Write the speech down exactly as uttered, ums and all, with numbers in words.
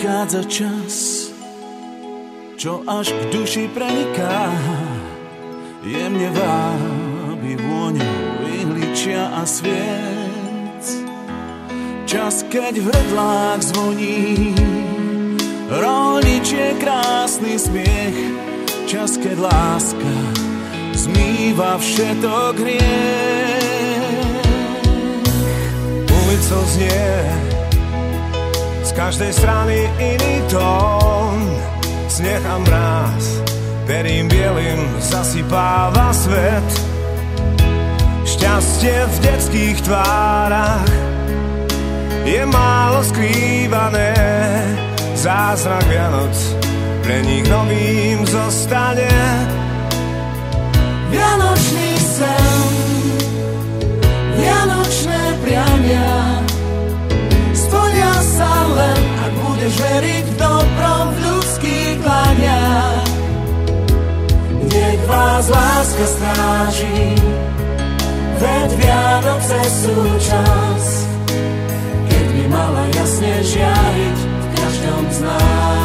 prichádza čas, čo až k duši preniká, jemne vábi vôňou ihličia a sviec. Čas, keď v hrdlách zvoní rolničie krásny smiech. Čas, keď láska zmýva všetok hriech. Ulicou znie z každej strany iný tón. Sneh a mráz perím bielým zasypáva svet. Šťastie v detských tvárach je málo skrývané. Zázrak Vianoc pre nich novým zostane. Vianočný sen, vianočné priania splnia sa len, ak budeš veriť v dobrom v ľudských dlaniach. Nech vás láska stráži, veď Vianoce sú čas, keď by mala jasne žiariť v každom z nás.